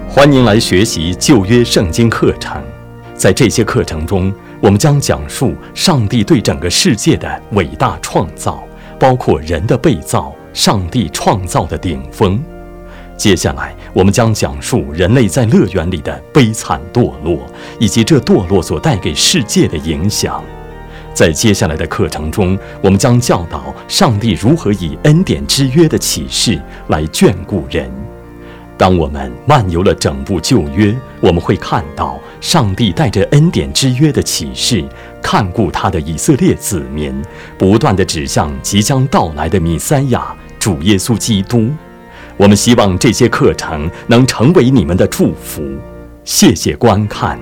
欢迎来学习旧约圣经课程。在这些课程中，我们将讲述上帝对整个世界的伟大创造，包括人的被造，上帝创造的顶峰。接下来，我们将讲述人类在乐园里的悲惨堕落，以及这堕落所带给世界的影响。在接下来的课程中，我们将教导上帝如何以恩典之约的启示来眷顾人。当我们漫游了整部旧约，我们会看到上帝带着恩典之约的启示，看顾他的以色列子民，不断地指向即将到来的弥赛亚主耶稣基督。我们希望这些课程能成为你们的祝福。谢谢观看。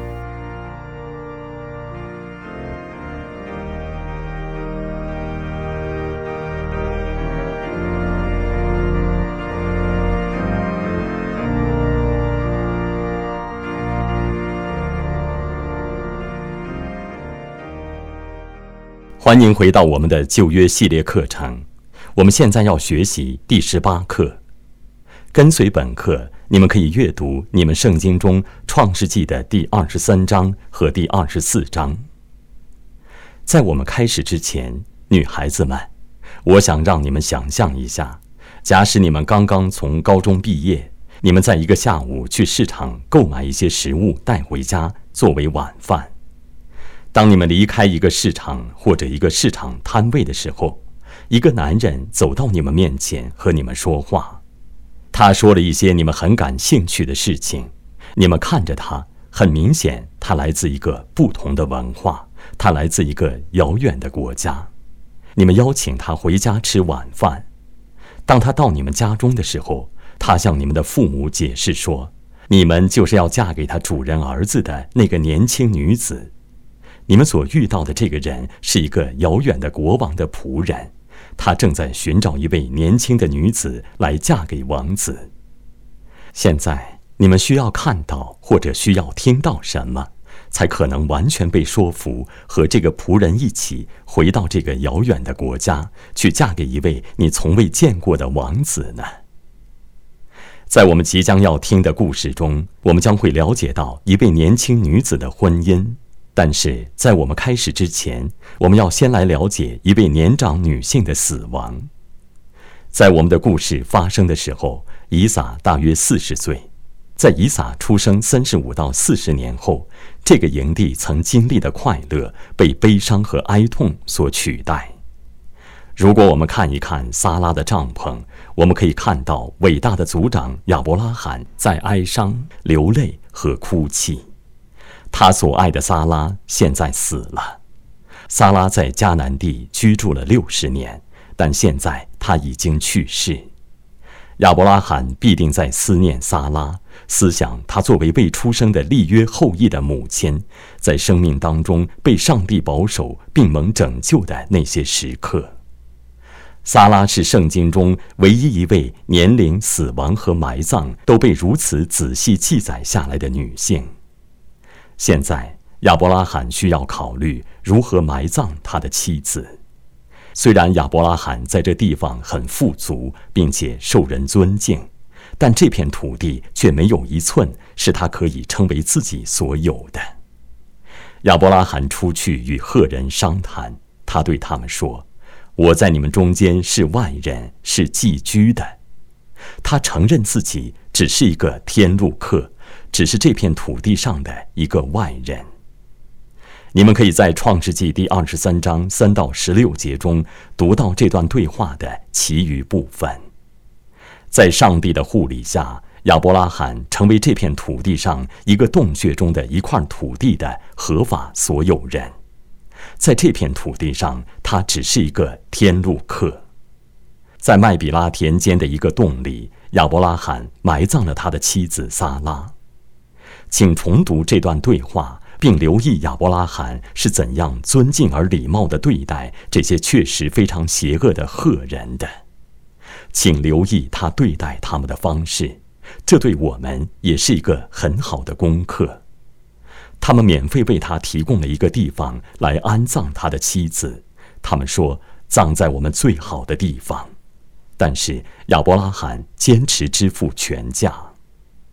欢迎回到我们的旧约系列课程，我们现在要学习第18课。跟随本课，你们可以阅读你们圣经中创世纪的第23章和第24章。在我们开始之前，女孩子们，我想让你们想象一下，假使你们刚刚从高中毕业，你们在一个下午去市场购买一些食物带回家作为晚饭。当你们离开一个市场或者一个市场摊位的时候，一个男人走到你们面前和你们说话。他说了一些你们很感兴趣的事情，你们看着他，很明显他来自一个不同的文化，他来自一个遥远的国家。你们邀请他回家吃晚饭。当他到你们家中的时候，他向你们的父母解释说，你们就是要嫁给他主人儿子的那个年轻女子。你们所遇到的这个人是一个遥远的国王的仆人，他正在寻找一位年轻的女子来嫁给王子。现在你们需要看到或者需要听到什么，才可能完全被说服，和这个仆人一起回到这个遥远的国家，去嫁给一位你从未见过的王子呢？在我们即将要听的故事中，我们将会了解到一位年轻女子的婚姻。但是在我们开始之前，我们要先来了解一位年长女性的死亡。在我们的故事发生的时候，以撒大约40岁。在以撒出生35到40年后，这个营地曾经历的快乐被悲伤和哀痛所取代。如果我们看一看撒拉的帐篷，我们可以看到伟大的族长亚伯拉罕在哀伤、流泪和哭泣。他所爱的撒拉现在死了。撒拉在迦南地居住了60年，但现在他已经去世。亚伯拉罕必定在思念撒拉，思想他作为未出生的立约后裔的母亲，在生命当中被上帝保守并蒙拯救的那些时刻。撒拉是圣经中唯一一位年龄、死亡和埋葬都被如此仔细记载下来的女性。现在亚伯拉罕需要考虑如何埋葬他的妻子。虽然亚伯拉罕在这地方很富足，并且受人尊敬，但这片土地却没有一寸是他可以称为自己所有的。亚伯拉罕出去与赫人商谈，他对他们说，我在你们中间是外人，是寄居的。他承认自己只是一个天路客，只是这片土地上的一个外人。你们可以在创世纪第23章3到16节中读到这段对话的其余部分。在上帝的护理下，亚伯拉罕成为这片土地上一个洞穴中的一块土地的合法所有人。在这片土地上，他只是一个天路客。在麦比拉田间的一个洞里，亚伯拉罕埋葬了他的妻子撒拉。请重读这段对话，并留意亚伯拉罕是怎样尊敬而礼貌地对待这些确实非常邪恶的赫人的。请留意他对待他们的方式，这对我们也是一个很好的功课。他们免费为他提供了一个地方来安葬他的妻子，他们说葬在我们最好的地方。但是亚伯拉罕坚持支付全价。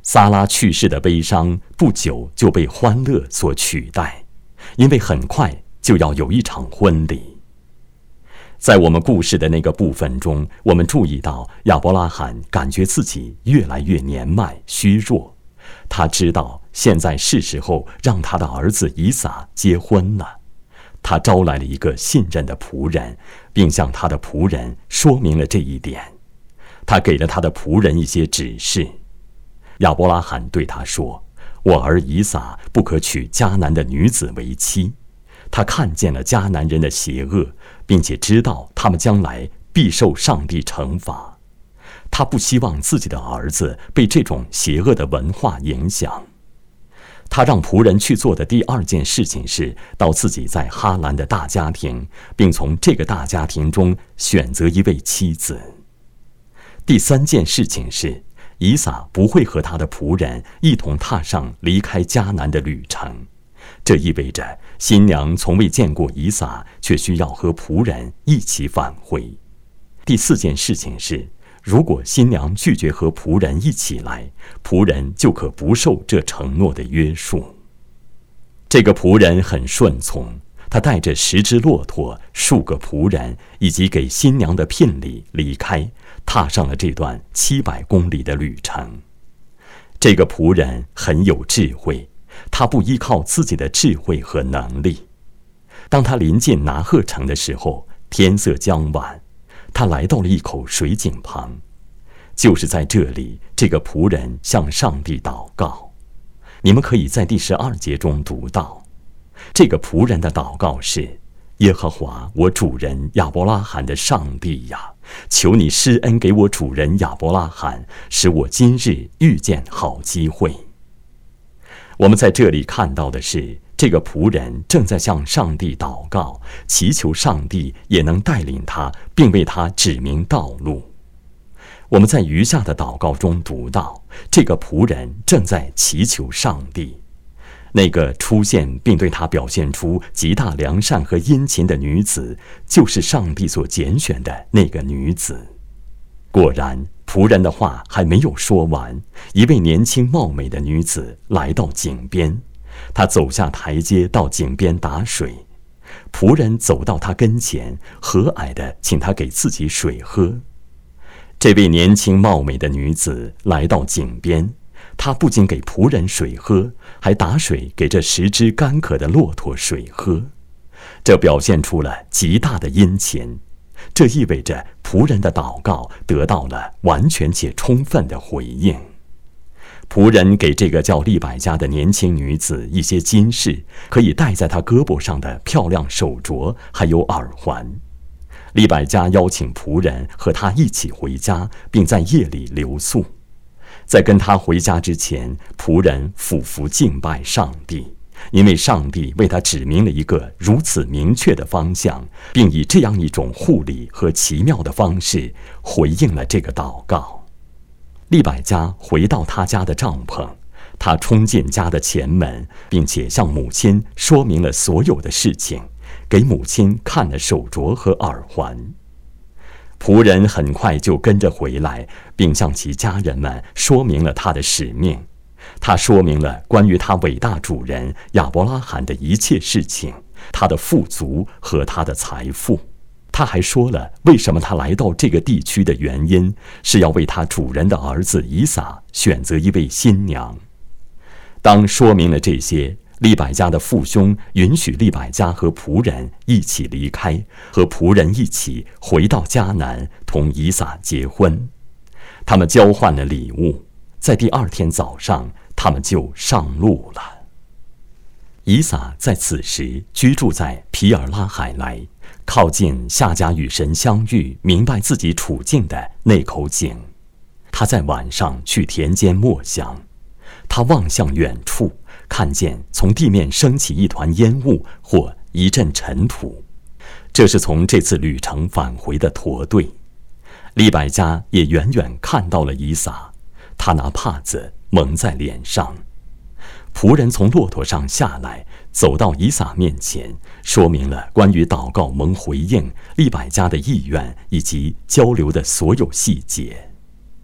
撒拉去世的悲伤不久就被欢乐所取代，因为很快就要有一场婚礼。在我们故事的那个部分中，我们注意到亚伯拉罕感觉自己越来越年迈虚弱，他知道现在是时候让他的儿子以撒结婚了。他招来了一个信任的仆人，并向他的仆人说明了这一点。他给了他的仆人一些指示。亚伯拉罕对他说：“我儿以撒不可娶迦南的女子为妻。”他看见了迦南人的邪恶，并且知道他们将来必受上帝惩罚。他不希望自己的儿子被这种邪恶的文化影响。他让仆人去做的第二件事情是到自己在哈兰的大家庭，并从这个大家庭中选择一位妻子。第三件事情是，以撒不会和他的仆人一同踏上离开迦南的旅程。这意味着新娘从未见过以撒，却需要和仆人一起返回。第四件事情是，如果新娘拒绝和仆人一起来，仆人就可不受这承诺的约束。这个仆人很顺从，他带着10只骆驼、数个仆人以及给新娘的聘礼离开，踏上了这段700公里的旅程。这个仆人很有智慧，他不依靠自己的智慧和能力。当他临近拿鹤城的时候，天色将晚，他来到了一口水井旁。就是在这里，这个仆人向上帝祷告。你们可以在第12节中读到，这个仆人的祷告是：耶和华我主人亚伯拉罕的上帝呀，求你施恩给我主人亚伯拉罕，使我今日遇见好机会。我们在这里看到的是，这个仆人正在向上帝祷告，祈求上帝也能带领他，并为他指明道路。我们在余下的祷告中读到，这个仆人正在祈求上帝。那个出现并对他表现出极大良善和殷勤的女子，就是上帝所拣选的那个女子。果然，仆人的话还没有说完，一位年轻貌美的女子来到井边，她走下台阶到井边打水。仆人走到她跟前，和蔼地请她给自己水喝。这位年轻貌美的女子来到井边，她不仅给仆人水喝，还打水给这10只干渴的骆驼水喝。这表现出了极大的殷勤，这意味着仆人的祷告得到了完全且充分的回应。仆人给这个叫利百加的年轻女子一些金饰，可以戴在她胳膊上的漂亮手镯，还有耳环。利百加邀请仆人和他一起回家，并在夜里留宿。在跟他回家之前，仆人俯伏敬拜上帝，因为上帝为他指明了一个如此明确的方向，并以这样一种护理和奇妙的方式回应了这个祷告。利百加回到他家的帐篷，他冲进家的前门，并且向母亲说明了所有的事情，给母亲看了手镯和耳环。仆人很快就跟着回来，并向其家人们说明了他的使命。他说明了关于他伟大主人亚伯拉罕的一切事情，他的富足和他的财富。他还说了为什么他来到这个地区的原因，是要为他主人的儿子以撒选择一位新娘。当说明了这些，利百加的父兄允许利百加和仆人一起离开，和仆人一起回到迦南，同以撒结婚。他们交换了礼物，在第2天早上，他们就上路了。以撒在此时居住在皮尔拉海莱，靠近夏甲与神相遇、明白自己处境的那口井。他在晚上去田间默想，他望向远处，看见从地面升起一团烟雾或一阵尘土，这是从这次旅程返回的驼队。利百加也远远看到了以撒，他拿帕子蒙在脸上。仆人从骆驼上下来，走到以撒面前，说明了关于祷告蒙回应利百加的意愿以及交流的所有细节。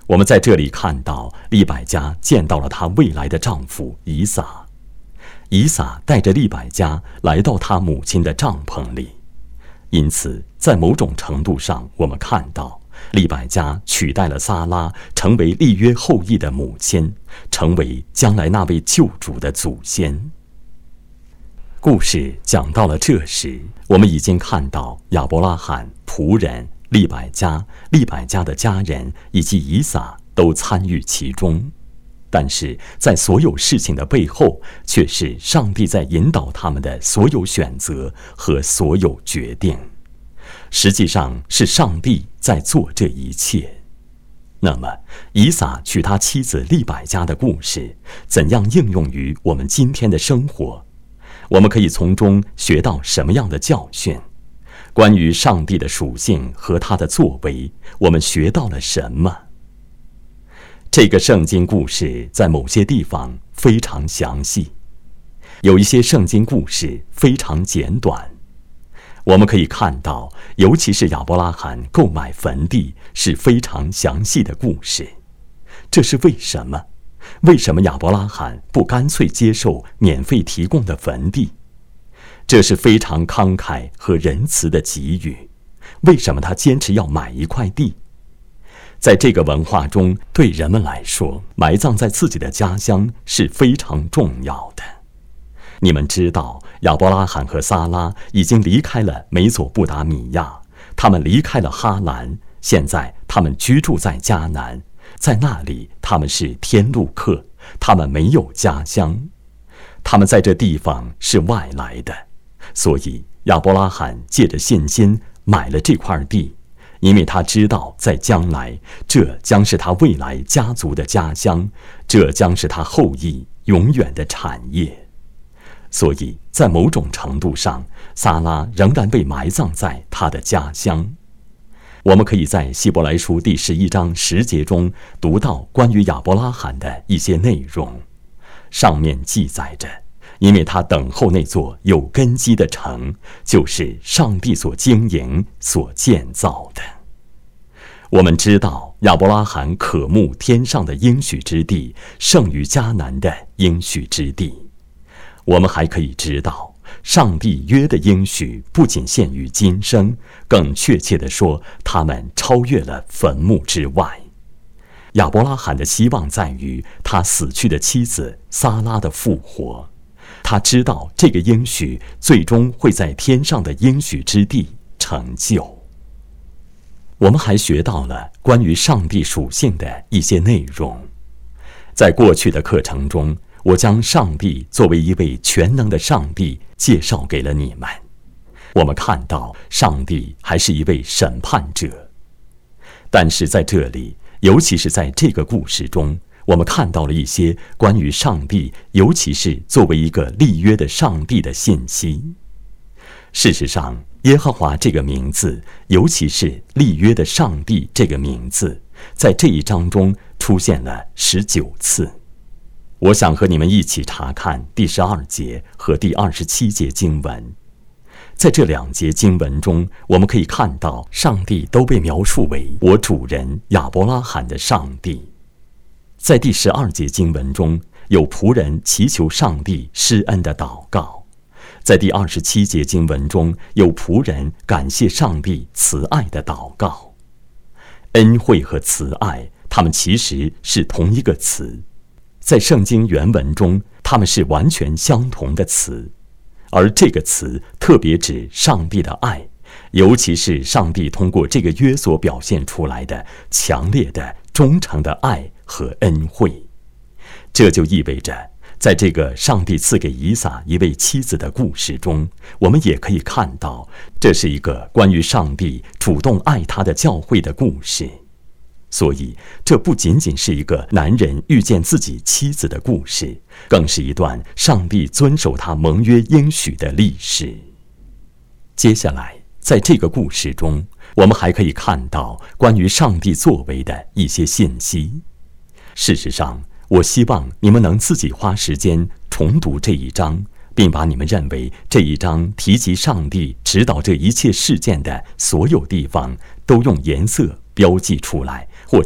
我们在这里看到利百加见到了她未来的丈夫以撒，以撒带着利百加来到他母亲的帐篷里。因此在某种程度上，我们看到利百加取代了撒拉，成为立约后裔的母亲，成为将来那位救主的祖先。故事讲到了这时，我们已经看到亚伯拉罕、仆人、利百加、利百加的家人以及以撒都参与其中，但是在所有事情的背后，却是上帝在引导他们的所有选择和所有决定。实际上是上帝在做这一切。那么以撒娶他妻子利百加的故事怎样应用于我们今天的生活？我们可以从中学到什么样的教训？关于上帝的属性和他的作为，我们学到了什么？这个圣经故事在某些地方非常详细，有一些圣经故事非常简短。我们可以看到，尤其是亚伯拉罕购买坟地是非常详细的故事。这是为什么？为什么亚伯拉罕不干脆接受免费提供的坟地？这是非常慷慨和仁慈的给予。为什么他坚持要买一块地？在这个文化中，对人们来说，埋葬在自己的家乡是非常重要的。你们知道，亚伯拉罕和撒拉已经离开了美索不达米亚，他们离开了哈兰，现在他们居住在迦南，在那里他们是天路客，他们没有家乡，他们在这地方是外来的。所以亚伯拉罕借着信心买了这块地，因为他知道在将来这将是他未来家族的家乡，这将是他后裔永远的产业。所以在某种程度上，撒拉仍然被埋葬在他的家乡。我们可以在希伯来书第11章10节中读到关于亚伯拉罕的一些内容，上面记载着，因为他等候那座有根基的城，就是上帝所经营所建造的。我们知道亚伯拉罕渴慕天上的应许之地，胜于迦南的应许之地。我们还可以知道，上帝约的应许不仅限于今生，更确切地说，他们超越了坟墓之外。亚伯拉罕的希望在于他死去的妻子撒拉的复活。他知道这个应许最终会在天上的应许之地成就。我们还学到了关于上帝属性的一些内容。在过去的课程中，我将上帝作为一位全能的上帝介绍给了你们。我们看到上帝还是一位审判者，但是在这里，尤其是在这个故事中，我们看到了一些关于上帝，尤其是作为一个立约的上帝的信息。事实上，耶和华这个名字，尤其是立约的上帝这个名字，在这一章中出现了19次。我想和你们一起查看第12节和第27节经文。在这2节经文中，我们可以看到上帝都被描述为我主人亚伯拉罕的上帝。在第12节经文中，有仆人祈求上帝施恩的祷告。在第27节经文中，有仆人感谢上帝慈爱的祷告。恩惠和慈爱，它们其实是同一个词。在圣经原文中，它们是完全相同的词，而这个词特别指上帝的爱，尤其是上帝通过这个约所表现出来的强烈的、忠诚的爱和恩惠。这就意味着，在这个上帝赐给以撒一位妻子的故事中，我们也可以看到，这是一个关于上帝主动爱他的教会的故事。所以，这不仅仅是一个男人遇见自己妻子的故事，更是一段上帝遵守他盟约应许的历史。接下来，在这个故事中，我们还可以看到关于上帝作为的一些信息。事实上，我希望你们能自己花时间重读这一章，并把你们认为这一章提及上帝指导这一切事件的所有地方，都用颜色标记出来，或者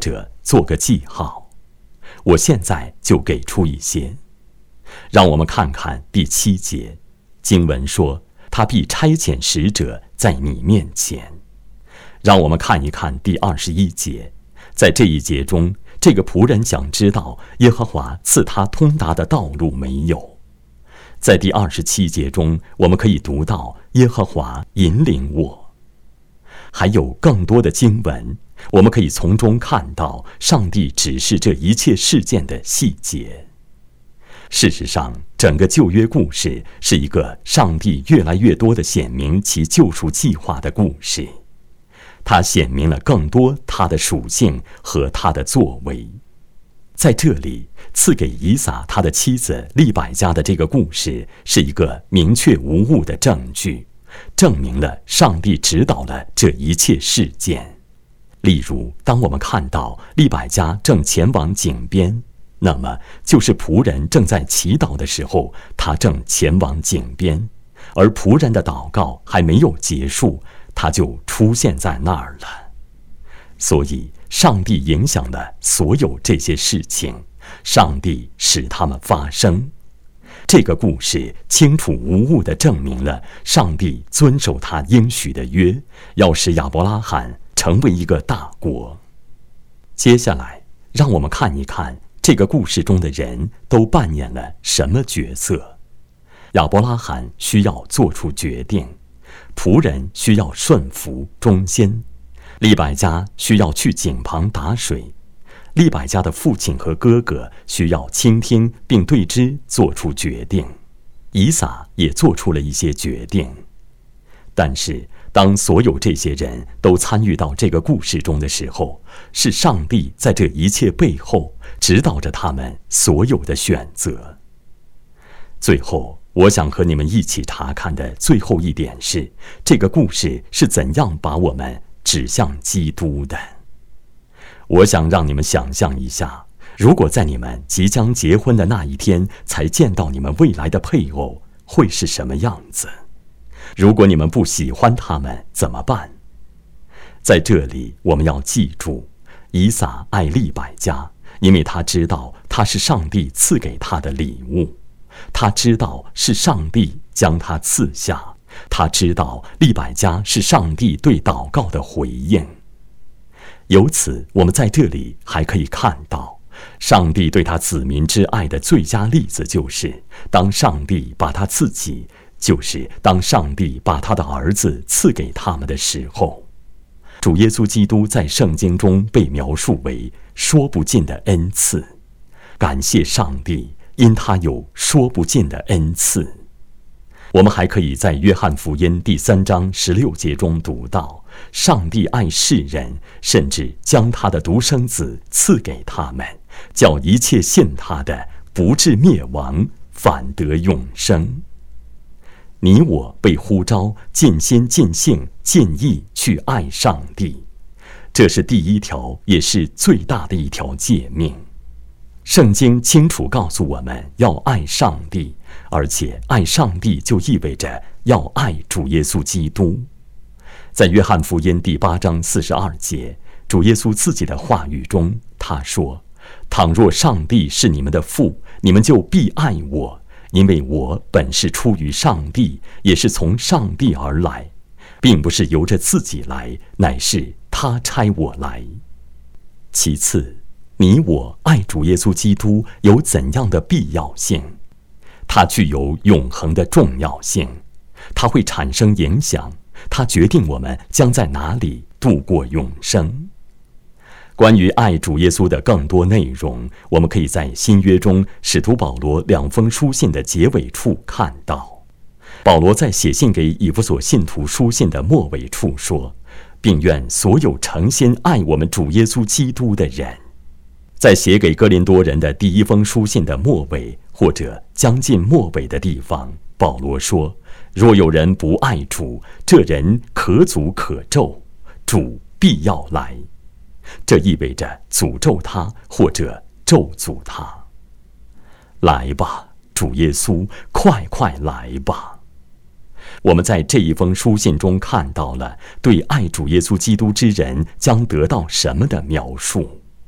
做个记号。我现在就给出一些。让我们看看第7节，经文说，他必差遣使者在你面前。让我们看一看第21节，在这一节中，这个仆人想知道耶和华赐他通达的道路没有。在第27节中，我们可以读到耶和华引领我。还有更多的经文，我们可以从中看到上帝指示这一切事件的细节。事实上，整个旧约故事是一个上帝越来越多地显明其救赎计划的故事。他显明了更多他的属性和他的作为。在这里，赐给以撒他的妻子利百加的这个故事是一个明确无误的证据，证明了上帝指导了这一切事件。例如，当我们看到利百加正前往井边，那么就是仆人正在祈祷的时候，他正前往井边，而仆人的祷告还没有结束，他就出现在那儿了。所以上帝影响了所有这些事情，上帝使它们发生。这个故事清楚无误地证明了上帝遵守他应许的约，要使亚伯拉罕成为一个大国。接下来，让我们看一看这个故事中的人都扮演了什么角色。亚伯拉罕需要做出决定，仆人需要顺服忠心，利百加需要去井旁打水，利百加的父亲和哥哥需要倾听并对之做出决定，以撒也做出了一些决定。但是当所有这些人都参与到这个故事中的时候，是上帝在这一切背后指导着他们所有的选择。最后，我想和你们一起查看的最后一点是，这个故事是怎样把我们指向基督的。我想让你们想象一下，如果在你们即将结婚的那一天才见到你们未来的配偶，会是什么样子？如果你们不喜欢他们怎么办？在这里我们要记住，以撒爱利百加，因为他知道他是上帝赐给他的礼物，他知道是上帝将他赐下，他知道利百加是上帝对祷告的回应。由此，我们在这里还可以看到，上帝对他子民之爱的最佳例子就是，当上帝把他自己，就是当上帝把他的儿子赐给他们的时候。主耶稣基督在圣经中被描述为说不尽的恩赐，感谢上帝，因他有说不尽的恩赐。我们还可以在约翰福音第3章16节中读到，上帝爱世人，甚至将他的独生子赐给他们，叫一切信他的不至灭亡，反得永生。你我被呼召尽心尽性尽意去爱上帝，这是第一条，也是最大的一条诫命。圣经清楚告诉我们要爱上帝，而且爱上帝就意味着要爱主耶稣基督。在约翰福音第8章42节，主耶稣自己的话语中，他说，倘若上帝是你们的父，你们就必爱我，因为我本是出于上帝，也是从上帝而来，并不是由着自己来，乃是他差我来。其次，你我爱主耶稣基督有怎样的必要性？它具有永恒的重要性，它会产生影响，它决定我们将在哪里度过永生。关于爱主耶稣的更多内容，我们可以在新约中使徒保罗2封书信的结尾处看到。保罗在写信给以弗所信徒书信的末尾处说，并愿所有诚心爱我们主耶稣基督的人。在写给哥林多人的第1封书信的末尾，或者将近末尾的地方，保罗说，若有人不爱主，这人可诅可咒，主必要来。这意味着诅咒他或者咒诅他。来吧，主耶稣，快快来吧。我们在这一封书信中看到了对爱主耶稣基督之人将得到什么的描述。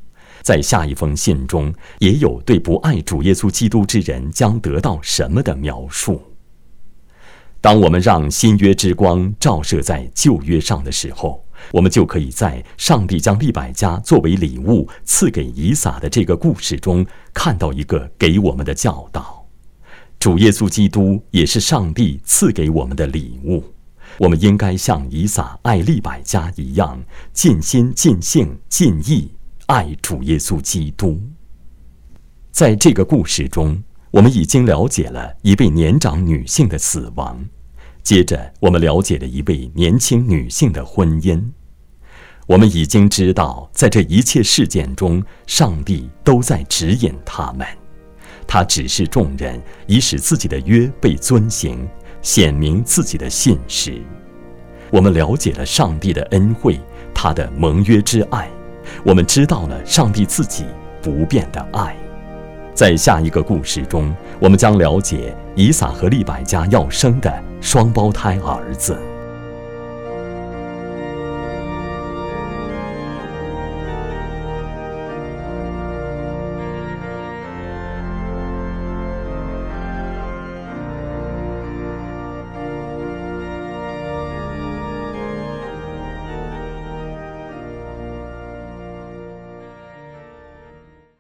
在下一封信中，也有对不爱主耶稣基督之人将得到什么的描述。当我们让新约之光照射在旧约上的时候，我们就可以在上帝将利百加作为礼物赐给以撒的这个故事中，看到一个给我们的教导。主耶稣基督也是上帝赐给我们的礼物，我们应该像以撒爱利百加一样，尽心尽性尽意爱主耶稣基督。在这个故事中，我们已经了解了一位年长女性的死亡，接着我们了解了一位年轻女性的婚姻。我们已经知道，在这一切事件中，上帝都在指引他们，他指示众人，以使自己的约被遵行，显明自己的信实。我们了解了上帝的恩惠，他的盟约之爱，我们知道了上帝自己不变的爱。在下一个故事中，我们将了解以撒和利百加要生的双胞胎儿子。